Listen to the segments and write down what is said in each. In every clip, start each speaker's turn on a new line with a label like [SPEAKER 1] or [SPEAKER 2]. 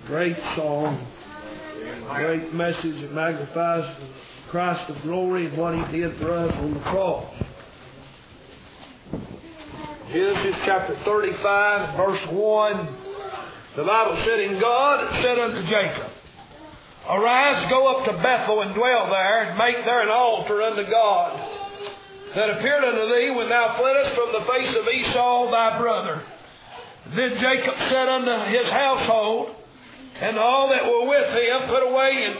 [SPEAKER 1] Great song. Great message that magnifies Christ of glory and what He did for us on the cross. Genesis chapter 35, verse 1. The Bible said, "And God said unto Jacob, Arise, go up to Bethel and dwell there, and make there an altar unto God, that appeared unto thee when thou fleddest from the face of Esau thy brother. Then Jacob said unto his household, and all that were with him, put away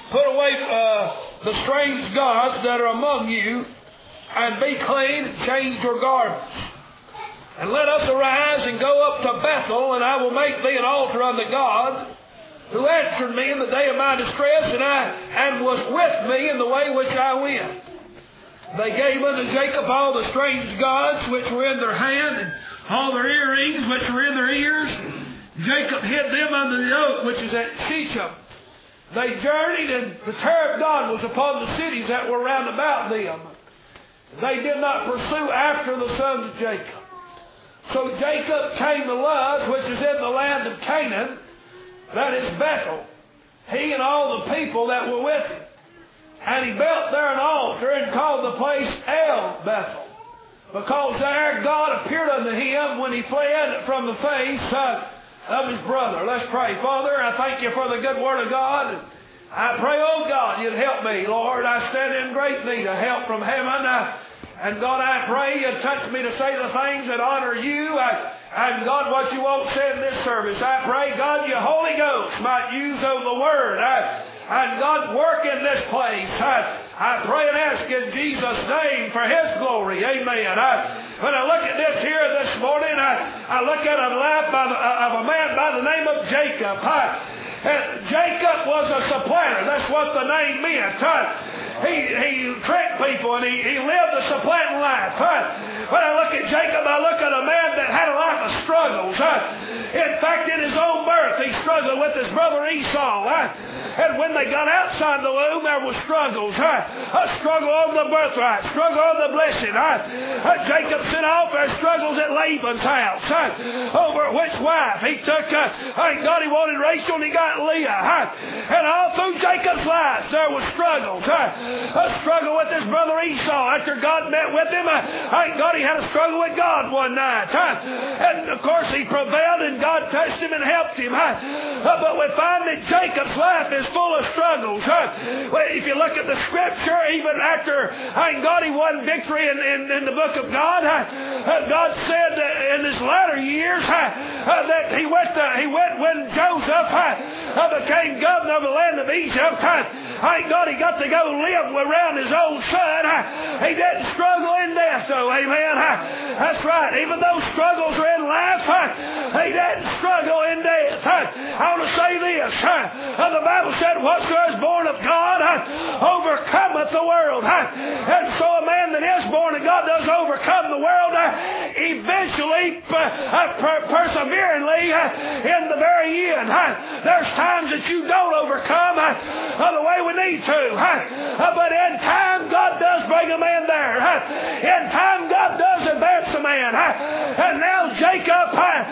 [SPEAKER 1] the strange gods that are among you, and be clean, and change your garments. And let us arise and go up to Bethel, and I will make thee an altar unto God, who answered me in the day of my distress, and was with me in the way which I went. They gave unto Jacob all the strange gods which were in their hand, and all their earrings which were in their ears. Jacob hid them under the oak which is at Shechem. They journeyed, and the terror of God was upon the cities that were round about them. They did not pursue after the sons of Jacob. So Jacob came to Luz, which is in the land of Canaan, that is Bethel, he and all the people that were with him. And he built there an altar and called the place El Bethel, because there God appeared unto him when he fled from the face of his brother. Let's pray. Father, I thank you for the good word of God. I pray, oh God, you'd help me, Lord. I stand in great need of help from heaven. And God, I pray you'd touch me to say the things that honor you. And God, what you won't say in this service. I pray, God, your Holy Ghost might use of the word. And God, work in this place. I pray and ask in Jesus' name for His glory. Amen. When I look at this here this morning, I look at a life of a man by the name of Jacob. Jacob was a supplanter. That's what the name meant. He tricked people, and he lived a supplanting life. When I look at Jacob, I look at a man that had a life of struggles. In fact, in his own birth, he struggled with his brother Esau. And when they got outside the womb, there were struggles. A struggle on the birthright, struggle on the blessing. Jacob sent off their struggles at Laban's house over which wife he took. Thank God he wanted Rachel, and he got Leah. And all through Jacob's life, there were struggles. A struggle with his brother Esau after God met with him. Thank God he had a struggle with God one night. And of course he prevailed, and God touched him and helped him. But we find that Jacob's life is full of struggles. If you look at the scripture, even after thank God he won victory in the book of God, God said that in his latter years that he went when Joseph became governor of the land of Egypt. Thank God he got to go live around his old son. He didn't struggle in death, though. Amen. That's right. Even though struggles are in life, he didn't struggle in death. I want to say this. The Bible said, whatsoever is born of God overcometh the world. And so a man that is born of God does overcome the world eventually, perseveringly in the very end. There's times that you don't overcome the way we need to. But in time, God does bring a man there. In time, God does advance a man. And now Jacob,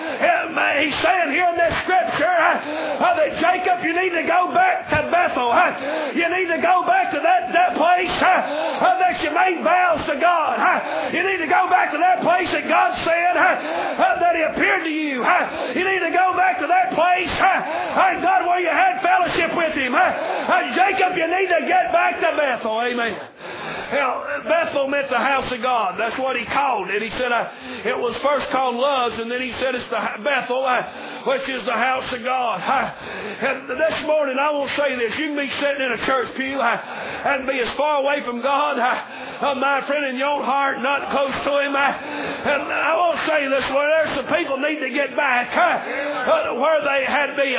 [SPEAKER 1] he's saying here in this scripture that Jacob, you need to go back to Bethel. You need to go back to that place that you made vows to God. You need to go back to that place that God said that He appeared to you. You need to go back to that place, God, where you had fellowship with Him. Jacob, you need to get back to Bethel. Amen. Now, Bethel meant the house of God. That's what he called it. He said it was first called Luz, and then he said it's the Bethel, which is the house of God. And this morning I will say this. You can be sitting in a church pew and be as far away from God, my friend, in your own heart, not close to Him. And I will say this, Lord, there's some people need to get back where they had been.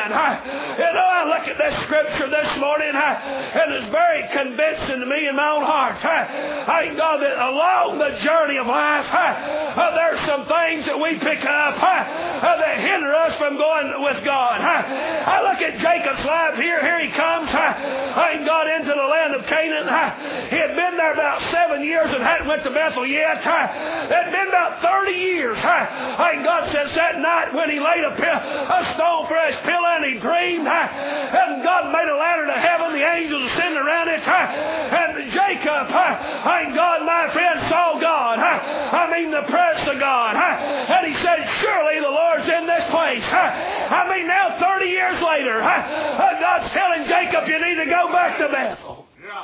[SPEAKER 1] I look at this scripture this morning, and it's very convincing to me in my own heart. Thank God that along the journey of life, there's some things that we pick up that hinder us from going with God. I look at Jacob's life here. Here he comes. Thank God into the land of Canaan. He had been there about 7 years and hadn't went to Bethel yet. It had been about 30 years. Thank God since that night when he laid a stone for his pillow and he dreamed. And God made a ladder to heaven, the angels ascended around it. And Jacob, thank God, my friend, saw God. The presence of God. And he said, surely the Lord's in this place. Now 30 years later, God's telling Jacob, you need to go back to Bethel.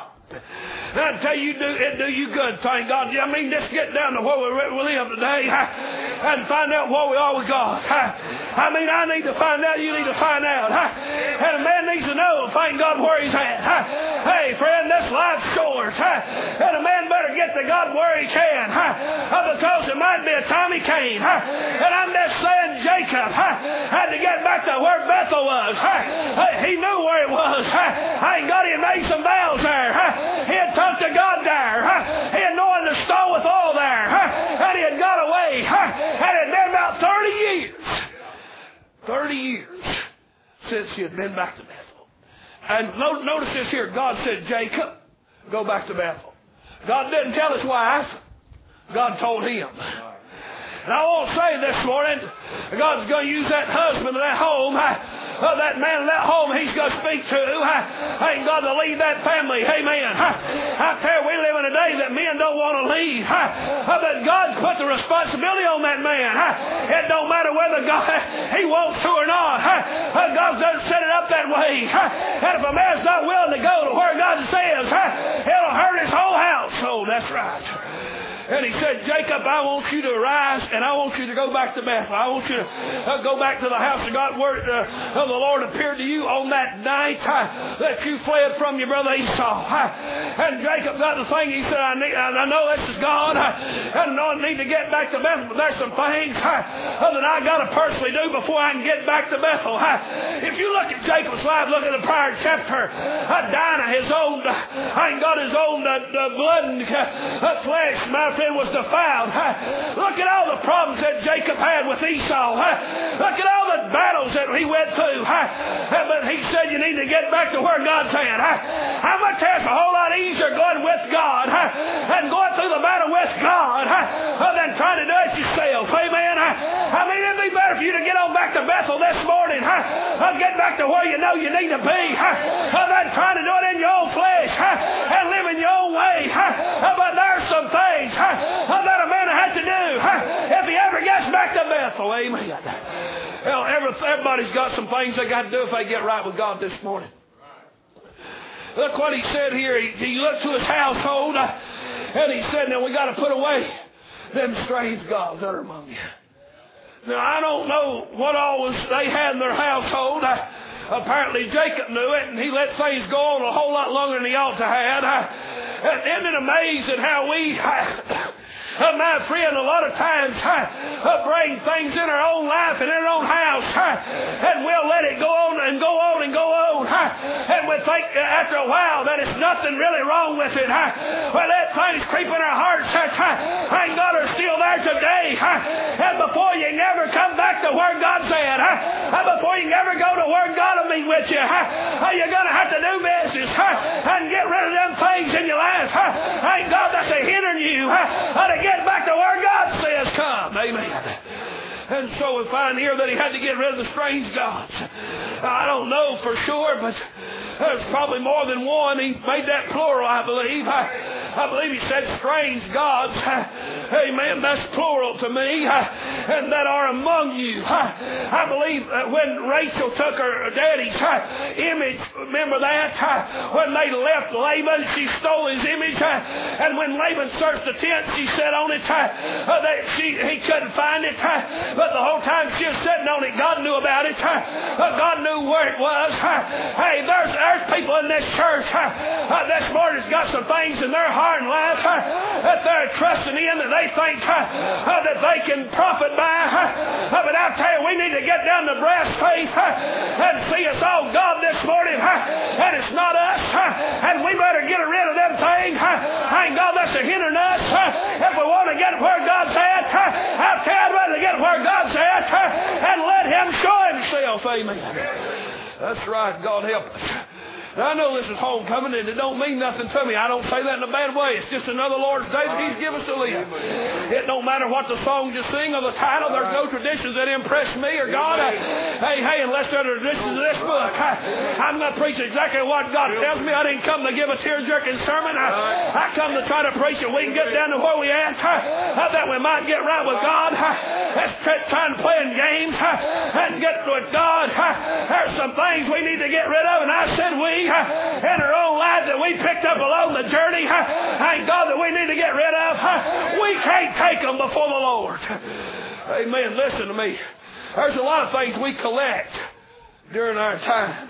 [SPEAKER 1] I tell you, it do you good, thank God. Just get down to where we live today and find out where we are with God. I need to find out, you need to find out. And a man needs to know, thank God, where he's at. Hey, friend, this life's short. And a man better get to God where he can. Because it might be a time he can't. And I'm just saying, Jacob had to get back to where Bethel was. He knew where it was. Thank God he had made some vows there. He had talked to God there. He had known the stone with oil there. And he had got away. And it had been about 30 years. 30 years since he had been back to Bethel. And notice this here. God said, Jacob, go back to Bethel. God didn't tell his wife. God told him. And I want to say this morning, God's going to use that husband in that home, that man in that home he's going to speak to. Ain't God to lead that family. Amen. I tell you, we live in a day that men don't want to lead. But God's put the responsibility on that man. It don't matter whether God he wants to or not. God doesn't set it up that way. And if a man's not willing to go to where God says, it'll hurt his whole house. Oh, that's right. And he said, Jacob, I want you to arise and I want you to go back to Bethel. I want you to go back to the house of God where the Lord appeared to you on that night that you fled from your brother Esau. And Jacob got the thing. He said, I know this is God. I know I need to get back to Bethel, but there's some things that I got to personally do before I can get back to Bethel. If you look at Jacob's life, look at the prior chapter, Dinah, his own, blood and flesh, my friend, was defiled. Look at all the problems that Jacob had with Esau. Look at all the battles that he went through. But he said you need to get back to where God's at. How much it's a whole lot easier going with God and going through the battle with God than trying to do it yourself. Amen. It'd be better for you to get on back to Bethel this morning. Get back to where you know you need to be than trying to do it in your own flesh and live in your own way. But there's some things that a man had to do if he ever gets back to Bethel. Amen. Well, everybody's got some things they got to do if they get right with God this morning. Look what he said here. He looked to his household and he said, now we got to put away them strange gods that are among you. Now I don't know what all they had in their household. Apparently Jacob knew it, and he let things go on a whole lot longer than he ought to have. Isn't it amazing how we, my friend, a lot of times bring things in our own life and in our own house, and we'll let it go on and go on and go on, and we think after a while that it's nothing really wrong with it. Well, that thing's creeping our hearts. Thank God are still there today. And before you can ever come back to where God's at, before you can ever go to where God will meet with you, you're going to have to do business and get rid of them things in your life. Thank God that's hindering you to get back to where God says come. Amen. And so we find here that he had to get rid of the strange gods. I don't know for sure, but there's probably more than one. He made that plural, I believe. I believe he said strange gods. Amen. That's plural to me. And that are among you. I believe when Rachel took her daddy's image, remember that? When they left Laban, she stole his image. And when Laban searched the tent, she said on it that he couldn't find it. But the whole time she was sitting on it, God knew about it. God knew where it was. Hey, there's people in this church this morning has got some things in their heart and life that they're trusting in, that they think that they can profit by. But I tell you, we need to get down to brass faith and see us all God this morning. And it's not us. And we better get rid of them things. Thank God that's hindering us. If we want to get where God's at, I'll tell you, I'd rather get where God's at and let Him show Himself. Amen. That's right. God help us. Now, I know this is homecoming and it don't mean nothing to me. I don't say that in a bad way. It's just another Lord's Day that He's given us to live. It don't matter what the song you sing or the title. There's no traditions that impress me or God. Hey, unless there are traditions in this book. I'm not preaching exactly what God tells me. I didn't come to give a tear-jerking sermon. I come to try to preach and we can get down to where we at. That we might get right with God. Let's quit trying to play games and get with God. There's some things we need to get rid of, and I said we, in our own lives that we picked up along the journey, thank God that we need to get rid of. We can't take them before the Lord. Amen. Listen to me. There's a lot of things we collect during our time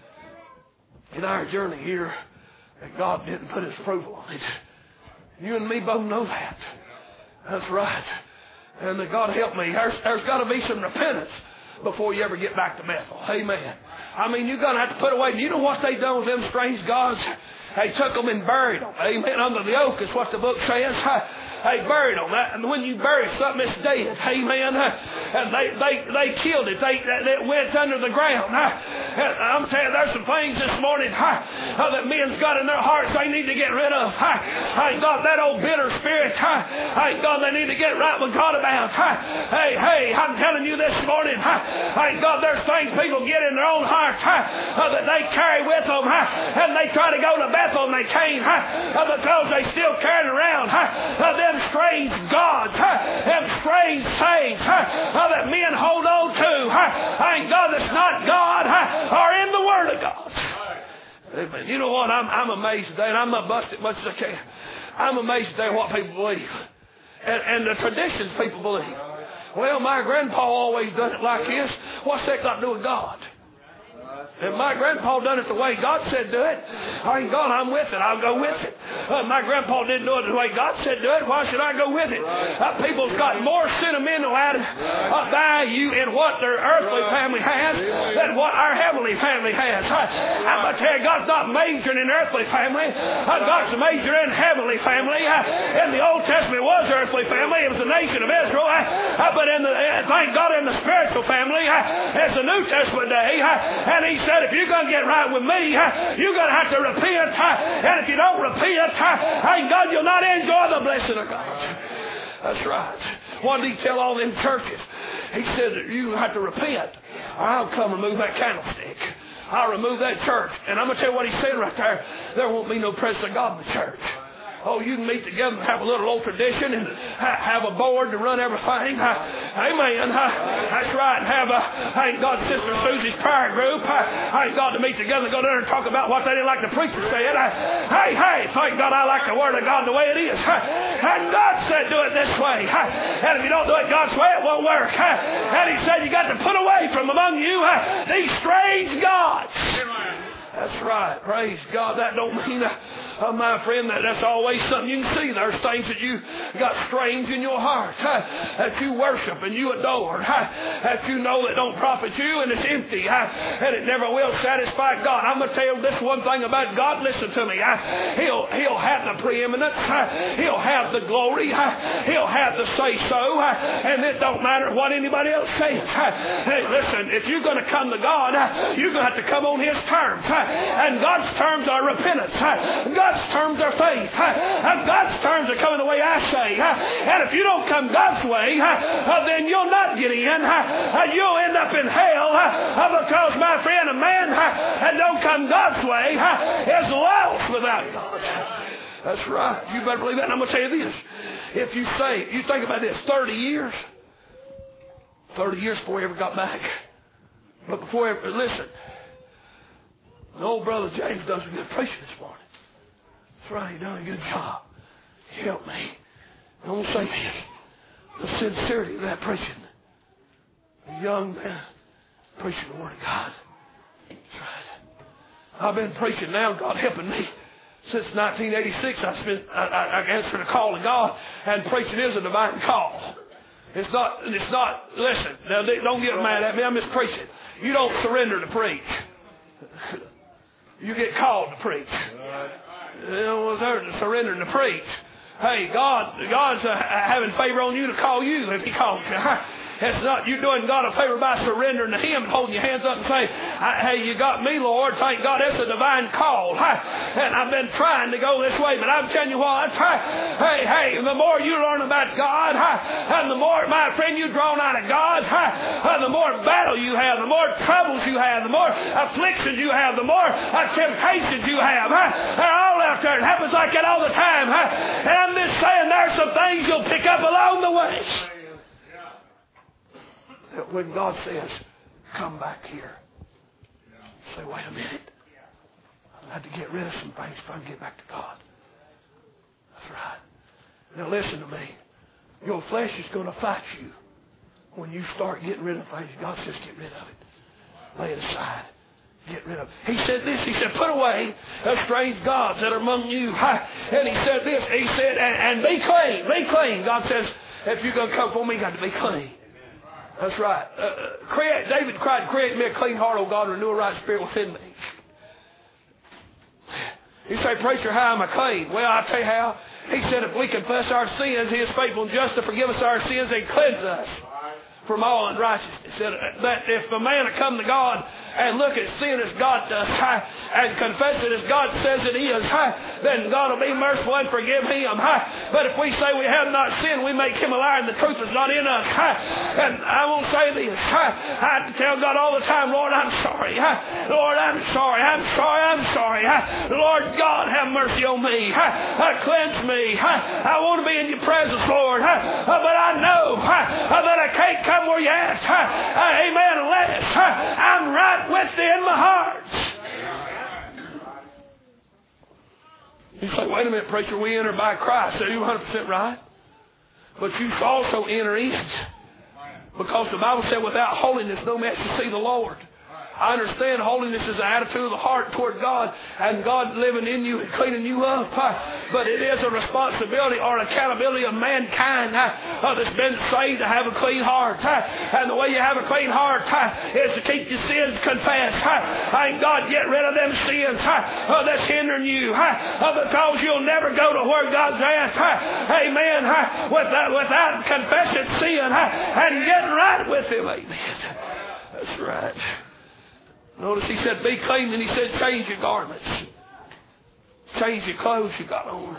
[SPEAKER 1] in our journey here that God didn't put His approval on it. You and me both know that. That's right. And God help me. There's got to be some repentance before you ever get back to Bethel. Amen. I mean, you're going to have to put away. You know what they done with them strange gods? They took them and buried them. Amen. Under the oak is what the book says. They buried them. And when you bury something, it's dead. Amen. And they killed it. They went under the ground. And I'm telling you, there's some things this morning that men's got in their hearts they need to get rid of. Thank God, that old bitter spirit. Thank God, they need to get right with God about. Hey, I'm telling you this morning. Thank God, there's things people get in their own hearts that they carry with them. And they try to go to Bethel and they can't because they still carrying around them strange gods, them strange sayings that men hold on to. Thank God that's not God or in the Word of God. Amen. You know what? I'm amazed today, and I'm not busted much as I can. I'm amazed today what people believe and the traditions people believe. Well, my grandpa always done it like this. What's that got to do with God? And my grandpa done it the way God said do it. Thank God I'm with it. I'll go with it. My grandpa didn't do it the way God said do it. Why should I go with it? People's got more sentimental value in what their earthly family has than what our heavenly family has. I'm going to tell you, God's not majoring in earthly family. God's majoring in heavenly family. In the Old Testament it was earthly family. It was the nation of Israel. But thank God in the spiritual family, it's the New Testament day. And He said, if you're going to get right with me, you're going to have to repent. And if you don't repent, thank God you'll not enjoy the blessing of God. That's right. What did He tell all them churches? He said that you have to repent. I'll come remove that candlestick. I'll remove that church. And I'm going to tell you what He said right there. There won't be no presence of God in the church. Oh, you can meet together and have a little old tradition and have a board to run everything. Amen. That's right. And have thank God, Sister Susie's prayer group. Thank God to meet together and go there and talk about what they didn't like the preacher said. Hey, thank God I like the Word of God the way it is. And God said do it this way. And if you don't do it God's way, it won't work. And He said you got to put away from among you these strange gods. That's right. Praise God. That don't mean... my friend, that's always something you can see. There's things that you got strange in your heart that you worship and you adore, that you know that don't profit you and it's empty and it never will satisfy God. I'm going to tell you this one thing about God. Listen to me. He'll have the preeminence. He'll have the glory. He'll have the say-so. And it don't matter what anybody else says. Hey, listen, if you're going to come to God, you're going to have to come on His terms. And God's terms are repentance. God's terms are faith. God's terms are coming the way I say. And if you don't come God's way, then you'll not get in. You'll end up in hell because, my friend, a man that don't come God's way is lost without God. That's right. You better believe that. And I'm going to tell you this. If you think about this, 30 years before he ever got back. But listen, the old brother James does a good preaching this morning. That's right, he done a good job. He helped me. I want to say this. The sincerity of that preaching. The young man preaching the Word of God. That's right. I've been preaching now, God helping me. Since 1986, I answered a call to God, and preaching is a divine call. It's not, listen, now don't get mad at me, I'm just preaching. You don't surrender to preach. You get called to preach. Surrendering to preach. Hey, God's having favor on you to call you if He calls you. It's not you doing God a favor by surrendering to Him and holding your hands up and saying, hey, you got me, Lord. Thank God, that's a divine call. And I've been trying to go this way, but I'm telling you what, hey, the more you learn about God, and the more, my friend, you draw out of God, the more battle you have, the more troubles you have, the more afflictions you have, the more temptations you have. They're all out there. It happens like that all the time. And I'm just saying there's some things you'll pick up along the way. That when God says, come back here, say, wait a minute. I had to get rid of some things if I can get back to God. That's right. Now listen to me. Your flesh is going to fight you when you start getting rid of things. God says, get rid of it. Lay it aside. Get rid of it. He said this. He said, put away the strange gods that are among you. And he said this. He said, and be clean. Be clean. God says, if you're going to come for me, you got to be clean. That's right. David cried, create me a clean heart, O God, renew a right spirit within me. You say, preacher, how am I clean? Well, I'll tell you how. He said, if we confess our sins, He is faithful and just to forgive us our sins and cleanse us from all unrighteousness. He said that if a man will come to God and look at sin as God does, and confess it as God says it is, then God will be merciful and forgive him. But if we say we have not sinned, we make Him a liar and the truth is not in us. And I won't say this. I tell God all the time, Lord, I'm sorry. Lord, I'm sorry. I'm sorry. I'm sorry. Lord God, have mercy on me. Cleanse me. I want to be in your presence, Lord. But I know that I can't come where you're at. Amen. Unless I'm right with thee in my heart. You say, wait a minute, preacher, we enter by Christ. So you're 100% right. But you also enter in. Because the Bible said, without holiness, no man shall see the Lord. I understand holiness is an attitude of the heart toward God and God living in you and cleaning you up. But it is a responsibility or accountability of mankind that's been saved to have a clean heart. And the way you have a clean heart is to keep your sins confessed. And God, get rid of them sins that's hindering you because you'll never go to where God's at. Amen. Without confessing sin and getting right with Him. Amen. That's right. Notice He said, be clean, and He said, change your garments. Change your clothes you got on.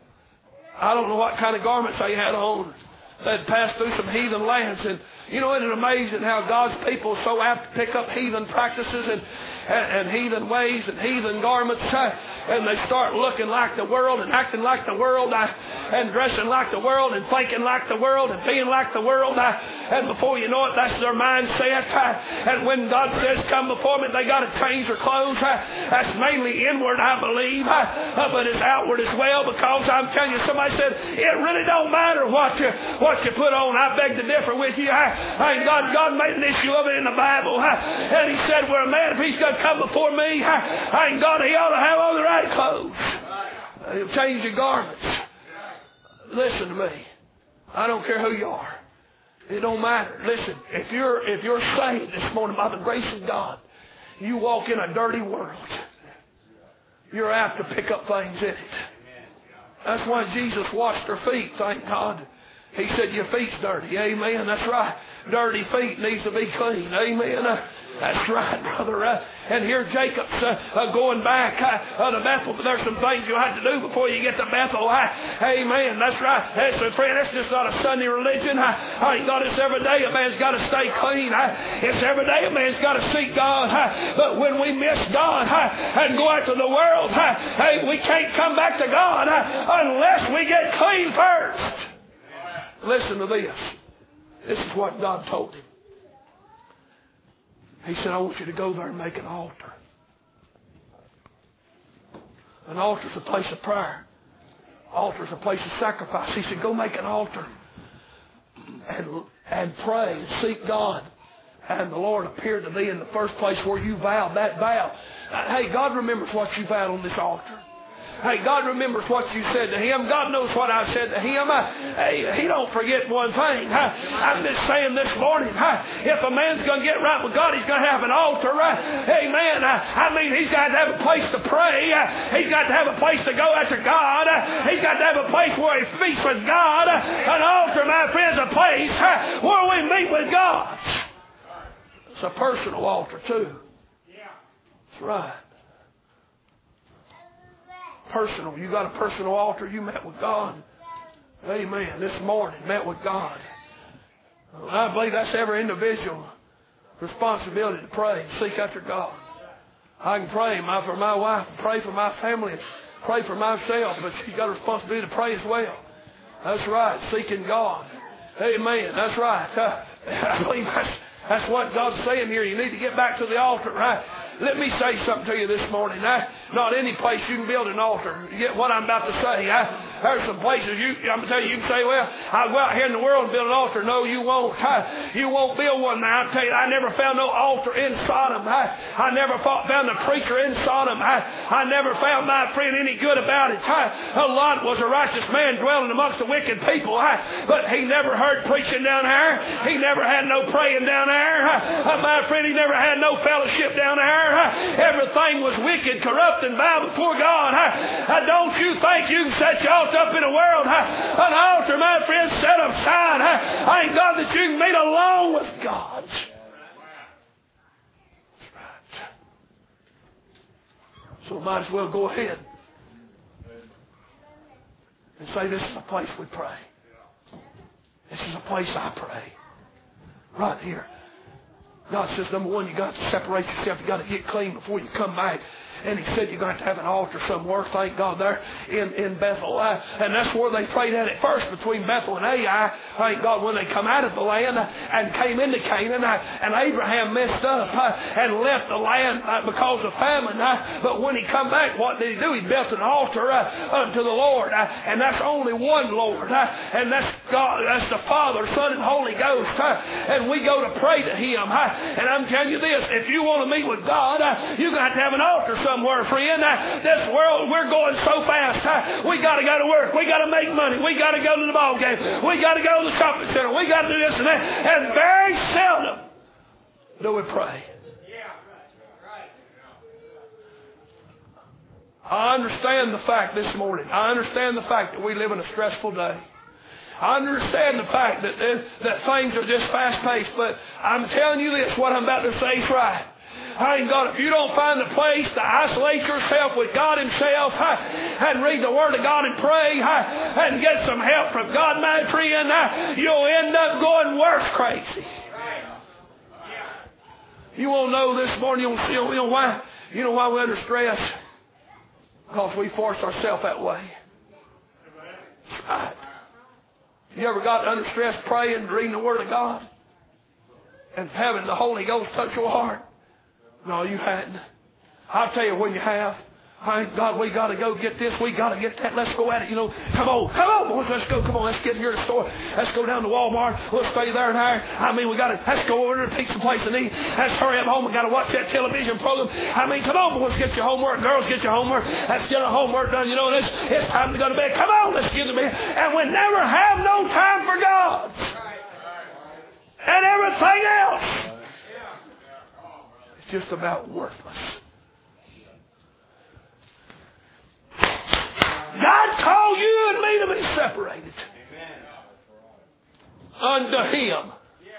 [SPEAKER 1] I don't know what kind of garments they had on. They'd passed through some heathen lands, and you know, isn't it amazing how God's people are so apt to pick up heathen practices and heathen ways and heathen garments, and they start looking like the world and acting like the world and dressing like the world and thinking like the world and being like the world, and before you know it, that's their mindset. And when God says come before me, they got to change their clothes. That's mainly inward, I believe, but it's outward as well, because I'm telling you, somebody said it really don't matter what you put on. I beg to differ with you. God made an issue of it in the Bible, and He said, well, a man, if he's going to come before me, God, he ought to have on the right clothes. He'll change your garments. Listen to me. I don't care who you are. It don't matter. Listen, if you're saved this morning by the grace of God, you walk in a dirty world, you're apt to pick up things in it. That's why Jesus washed their feet, thank God. He said, your feet's dirty. Amen. That's right. Dirty feet needs to be clean. Amen. That's right, brother. And here Jacob's going back to Bethel, but there's some things you have to do before you get to Bethel. Amen. That's right. Friend, that's just not a Sunday religion. Thank God, it's every day a man's got to stay clean. It's every day a man's got to seek God. But when we miss God and go out to the world, we can't come back to God unless we get clean first. Listen to this. This is what God told him. He said, I want you to go there and make an altar. An altar is a place of prayer. Altar is a place of sacrifice. He said, go make an altar and pray and seek God. And the Lord appeared to thee in the first place where you vowed that vow. Hey, God remembers what you vowed on this altar. Hey, God remembers what you said to Him. God knows what I said to Him. He don't forget one thing. I'm just saying this morning, if a man's going to get right with God, he's going to have an altar. Amen. I mean, he's got to have a place to pray. He's got to have a place to go after God. He's got to have a place where he speaks with God. An altar, my friends, a place where we meet with God. It's a personal altar, too. That's right. Personal. You got a personal altar. You met with God. Amen. This morning, met with God. I believe that's every individual responsibility to pray and seek after God. I can pray for my wife, pray for my family, pray for myself, but she's got a responsibility to pray as well. That's right. Seeking God. Amen. That's right. I believe that's what God's saying here. You need to get back to the altar, right? Let me say something to you this morning. Not any place you can build an altar. You get what I'm about to say. There's some places I'm going to tell you, you can say, well, I'll go out here in the world and build an altar. No, you won't. You won't build one. Now, I'll tell you, I never found no altar in Sodom. I never found a preacher in Sodom. I never found my friend any good about it. Lot was a righteous man dwelling amongst the wicked people. But he never heard preaching down there. He never had no praying down there. My friend, he never had no fellowship down there. Everything was wicked, corrupt, and vile before God. Don't you think you can set your altar up in a world? An altar, my friend, set aside. Thank God that you can meet along with God. That's right. So might as well go ahead and say, this is a place we pray. This is a place I pray. Right here. God says, number one, you got to separate yourself. You got to get clean before you come back. And He said you're going to have an altar somewhere, thank God, there in Bethel. And that's where they prayed at it first, between Bethel and Ai. Thank God, when they come out of the land and came into Canaan. And Abraham messed up and left the land because of famine. But when he come back, what did he do? He built an altar unto the Lord. And that's only one Lord. And that's God. That's the Father, Son, and Holy Ghost. And we go to pray to Him. And I'm telling you this, if you want to meet with God, you're going to have an altar somewhere, friend. This world, we're going so fast. We got to go to work. We got to make money. We got to go to the ball game. We got to go to the shopping center. We got to do this and that. And very seldom do we pray. I understand the fact this morning. I understand the fact that we live in a stressful day. I understand the fact that things are just fast-paced, but I'm telling you this, what I'm about to say is right. Thank God, if you don't find a place to isolate yourself with God Himself and read the Word of God and pray and get some help from God, my friend, you'll end up going worse crazy. You won't know this morning, you know why? You know why we're under stress? Because we force ourselves that way. Right. You ever got under stress praying, reading the Word of God, and having the Holy Ghost touch your heart? No, you hadn't. I'll tell you when you have. Thank God, we got to go get this. We got to get that. Let's go at it. Come on, boys. Let's go. Come on, let's get here to the store. Let's go down to Walmart. We'll stay there and there. I mean, let's go over to a pizza place and eat. Let's hurry up home. We got to watch that television program. I mean, come on, boys, get your homework. Girls, get your homework. Let's get our homework done. It's time to go to bed. Come on, let's get to bed. And we never have no time for God and everything else. It's just about worthless. God called you and me to be separated unto Him.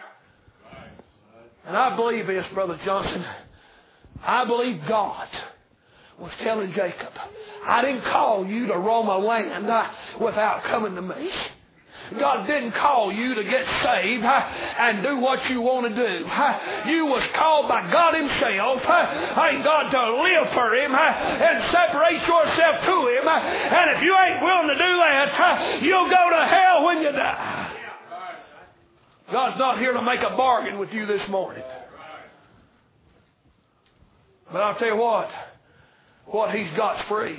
[SPEAKER 1] And I believe this, Brother Johnson. I believe God was telling Jacob, I didn't call you to roam a land without coming to me. God didn't call you to get saved and do what you want to do. You was called by God Himself, thank God, to live for Him and separate yourself to Him. And if you ain't willing to do that, you'll go to hell when you die. God's not here to make a bargain with you this morning. But I'll tell you what He's got's free.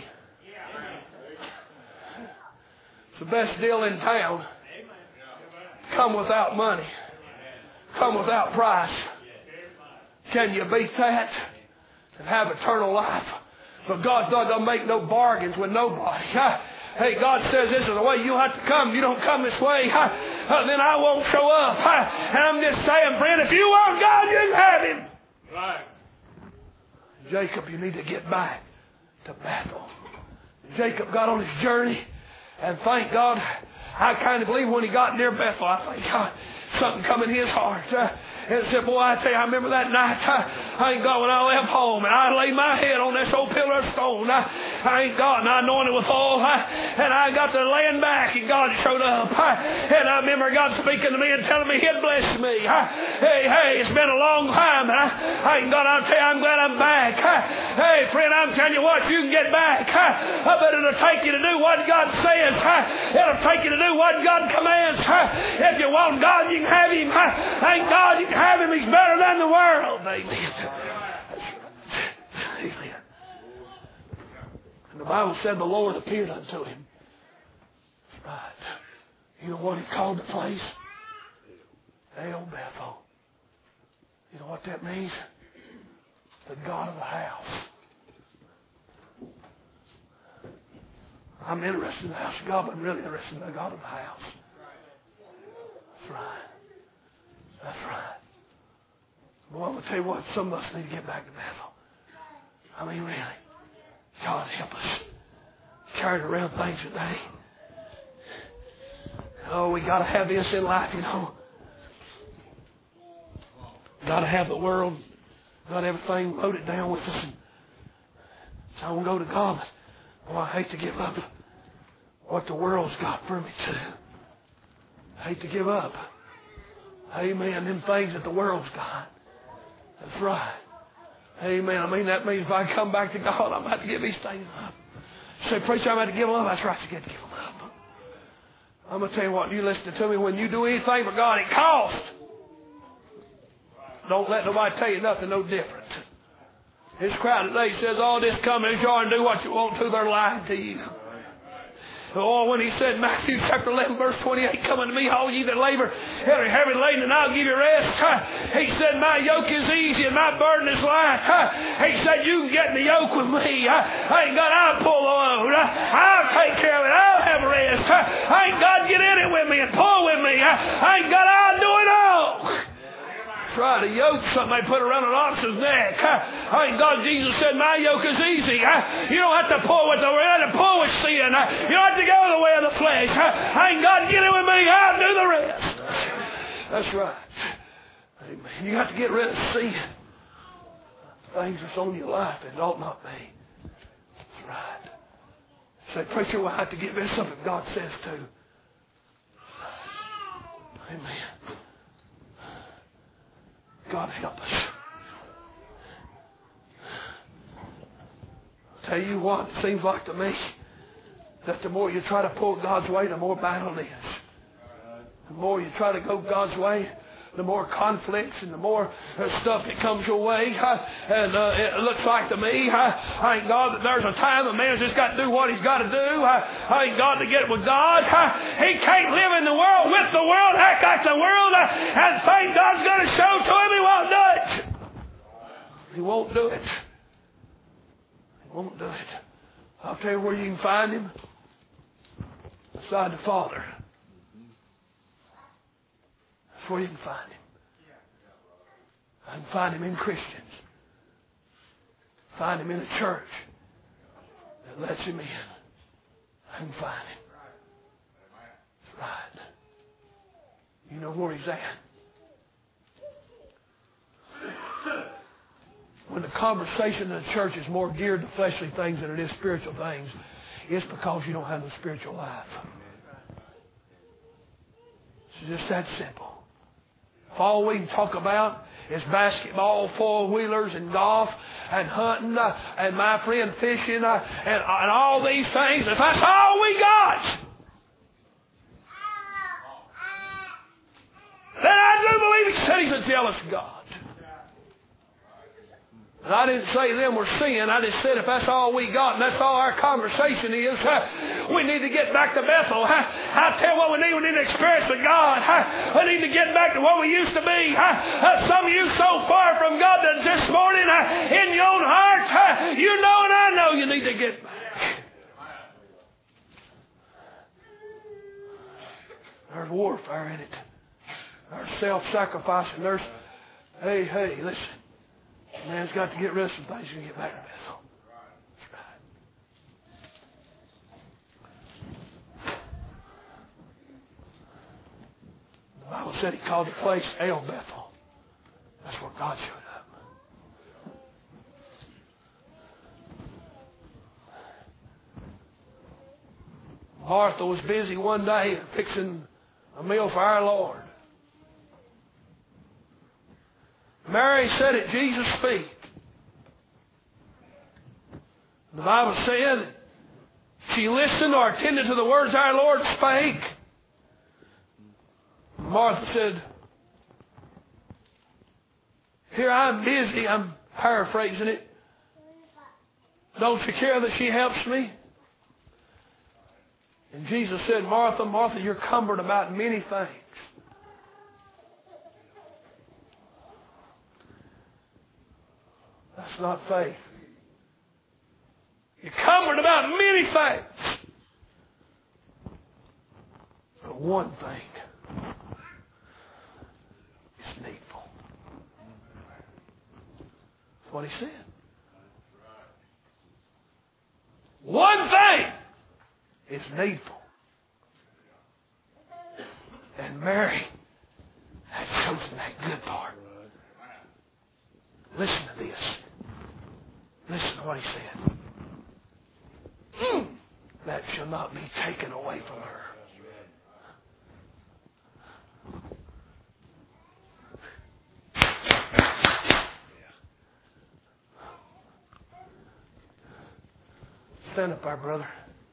[SPEAKER 1] It's the best deal in town. Come without money. Come without price. Can you beat that? And have eternal life But God's not going to make no bargains with nobody. Hey, God says this is the way you have to come. You don't come this way, then I won't show up. And I'm just saying, friend, if you want God, you can have Him. Right. Jacob, you need to get back to Bethel. Jacob got on his journey, and thank God, I kind of believe when he got near Bethel, I think, God, something come in his heart. And said, boy, I tell you, I remember that night, I ain't God, when I left home, and I laid my head on this old pillar of stone. I ain't God, and I anointed with oil, and I got to laying back, and God showed up. And I remember God speaking to me and telling me He'd bless me. Hey, it's been a long time, and I ain't God, I'll tell you, I'm glad I'm back. Hey, friend, I'm telling you what, you can get back. But it'll take you to do what God says. It'll take you to do what God commands. If you want God, you can have Him. Thank God, you can have Him. He's better than the world. Amen. Amen. And the Bible said the Lord appeared unto him. That's right. You know what He called the place? El Bethel. You know what that means? The God of the house. I'm interested in the house of God, but I'm really interested in the God of the house. That's right. That's right. Well, I'm going to tell you what, some of us need to get back to Bethel. I mean, really. God help us. Carrying around things today. Oh, we got to have this in life, you know. Got to have the world, got everything loaded down with us. And so I want to go to God. But, I hate to give up what the world's got for me too. I hate to give up. Amen. Them things that the world's got. That's right. Amen. I mean, that means if I come back to God, I'm going to have to give these things up. Say, preacher, I'm going to give them up. That's right. You got to give them up. I'm going to tell you what, you listen to me. When you do anything for God, it costs. Don't let nobody tell you nothing no different. This crowd today says all this come in jar and do what you want to. They're lying to you. Oh, when He said, Matthew chapter 11, verse 28, come unto me, all ye that labor and are heavy laden, and I'll give you rest. He said, my yoke is easy and my burden is light. He said, you can get in the yoke with me. Ain't God, I'll pull the load. I'll take care of it. I'll have rest. Ain't God, get in it with me and pull with me. Ain't God, I'll do it all. Try to yoke something they put around an ox's neck. Ain't God, Jesus said, my yoke is easy. You don't have to pull with the way, you have to pull with sin. You don't have to go the way of the flesh. Ain't God, get in with me, I'll do the rest. That's right. Amen. You have to get rid of sin. Things that's on your life that ought not be. That's right. Say, preacher, we'll have to get rid of something God says to. Amen. God help us. I'll tell you what, it seems like to me that the more you try to pull God's way, the more battle it is. The more you try to go God's way, the more conflicts and the more stuff that comes your way. And it looks like to me, thank God that there's a time a man's just got to do what he's got to do. Thank God to get with God. He can't live in the world with the world, act like the world, and think God's going to show to him. He won't do it. He won't do it. He won't do it. I'll tell you where you can find him. Beside the Father. That's where you can find him. I can find him in Christians. Find him in a church that lets him in. I can find him. That's right. You know where he's at. When the conversation in the church is more geared to fleshly things than it is spiritual things, it's because you don't have a spiritual life. It's just that simple. If all we can talk about is basketball, four-wheelers, and golf, and hunting, and my friend fishing, and all these things, if that's all we got, then I do believe he said he's a jealous God. And I didn't say them were sin. I just said if that's all we got and that's all our conversation is, we need to get back to Bethel. I tell you what we need to experience with God. We need to get back to what we used to be. Some of you so far from God that this morning in your own heart, you know and I know to get back. There's warfare in it. There's self-sacrificing. There's, hey, listen. Man's got to get rid of some things and get back to Bethel. That's right. The Bible said He called the place El Bethel. That's where God showed up. Martha was busy one day fixing a meal for our Lord. Mary sat at Jesus' feet. The Bible said she listened or attended to the words our Lord spake. Martha said, here I'm busy. I'm paraphrasing it. Don't you care that she helps me? And Jesus said, Martha, Martha, you're cumbered about many things. That's not faith. You're cumbered about many things. But one thing is needful. That's what He said. One thing is needful. And Mary had chosen that good part. Listen to this. Listen to what He said. That shall not be taken away from her. Stand up, our brother.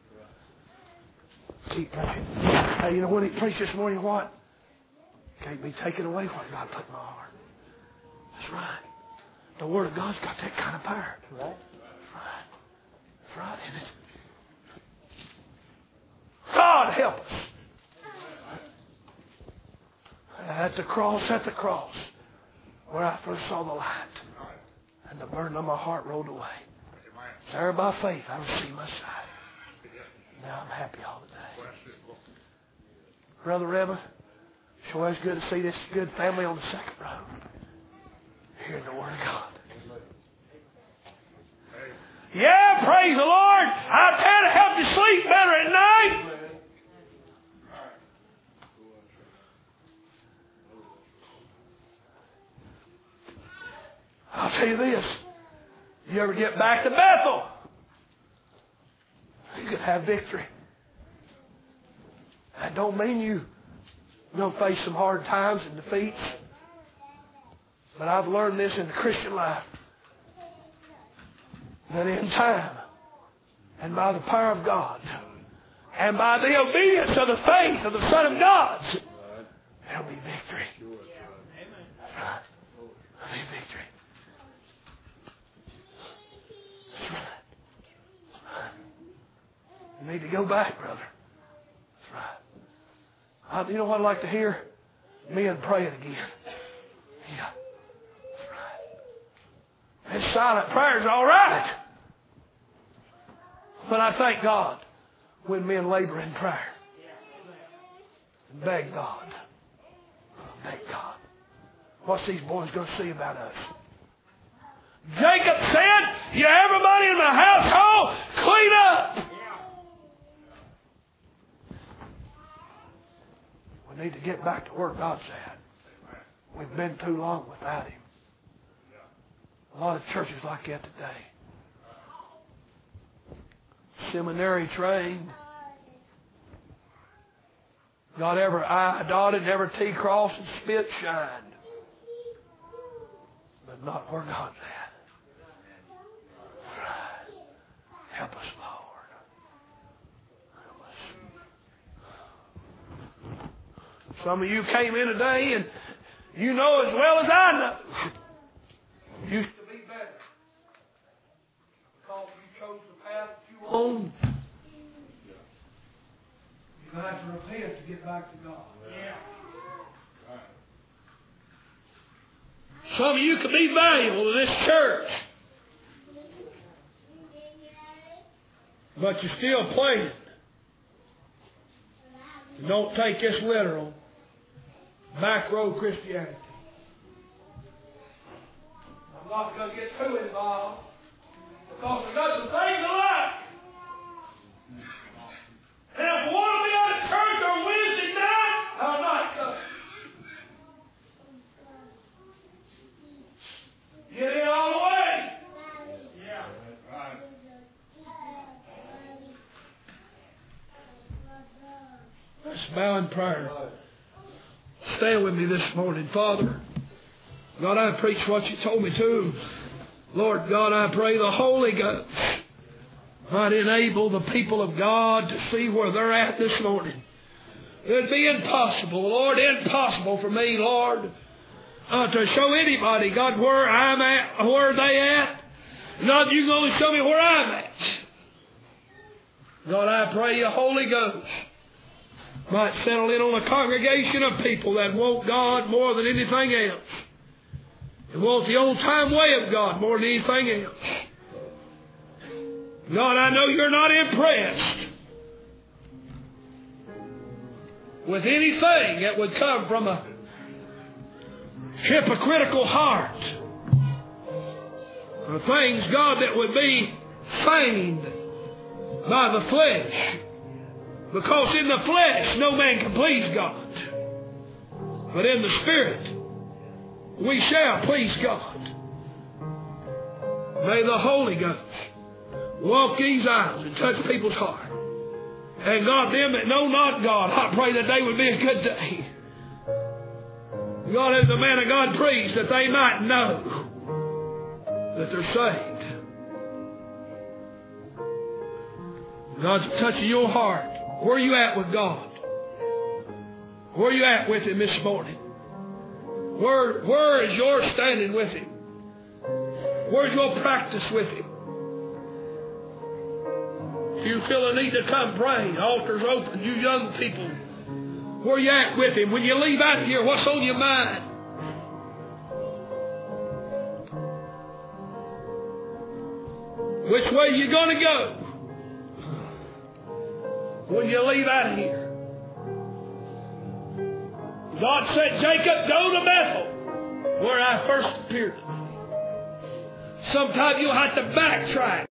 [SPEAKER 1] Keep preaching. Hey, you know when He preached this morning, what? Can't be taken away what God put in my heart. That's right. The Word of God's got that kind of power. Right. That's right. That's right, isn't it? God help us. At the cross, where I first saw the light, and the burden of my heart rolled away. There by faith, I received my sight. Now I'm happy all the day. Brother Reverend, sure it's good to see this good family on the second row. Hearing the Word of God. Yeah, praise the Lord. I tell you to help you sleep better at night. I'll tell you this. You ever get back to Bethel, you could have victory. That don't mean you're going to face some hard times and defeats. But I've learned this in the Christian life. That in time, and by the power of God, and by the obedience of the faith of the Son of God, there'll be victory. That's right. There'll be victory. That's right. You need to go back, brother. That's right. You know what I'd like to hear? Men praying again. Yeah. That's right. And silent prayer's all right. But I thank God when men labor in prayer. And beg God. Thank God. What's these boys going to see about us? Jacob said, you everybody in the household, clean up. We need to get back to where God's at. We've been too long without Him. A lot of churches like that today. Seminary trained. Got every I dotted, every T crossed, and spit shined. But not where God's at. Help us, Lord. Help us. Some of you came in today and you know as well as I know. You used to be better. Because you chose the path that you on. You're going to have to repent to get back to God. Some of you could be valuable to this church. But you're still playing. Don't take this literal. Back row Christianity. I'm not going to get too involved because we got some things alike. And if we want to be at a church on Wednesday night, I'm not going. Get in all the way. Yeah, that's right. Let's bow in prayer. Stand with me this morning, Father. God, I preach what you told me to. Lord God, I pray the Holy Ghost might enable the people of God to see where they're at this morning. It would be impossible, Lord, impossible for me, Lord, to show anybody, God, where I'm at, where they at. God, you can only show me where I'm at. God, I pray you, Holy Ghost, might settle in on a congregation of people that want God more than anything else. And want the old-time way of God more than anything else. God, I know you're not impressed with anything that would come from a hypocritical heart. Or things, God, that would be feigned by the flesh. Because in the flesh, no man can please God. But in the Spirit, we shall please God. May the Holy Ghost walk these aisles and touch people's heart. And God, them that know not God, I pray that day would be a good day. God, as the man of God preached, that they might know that they're saved. God's touching your heart. Where are you at with God? Where are you at with Him this morning? Where is your standing with Him? Where's your practice with Him? If you feel a need to come pray, altar's open. You young people, where are you at with Him? When you leave out here, what's on your mind? Which way are you going to go when you leave out of here? God said, Jacob, go to Bethel, where I first appeared. Sometime you'll have to backtrack.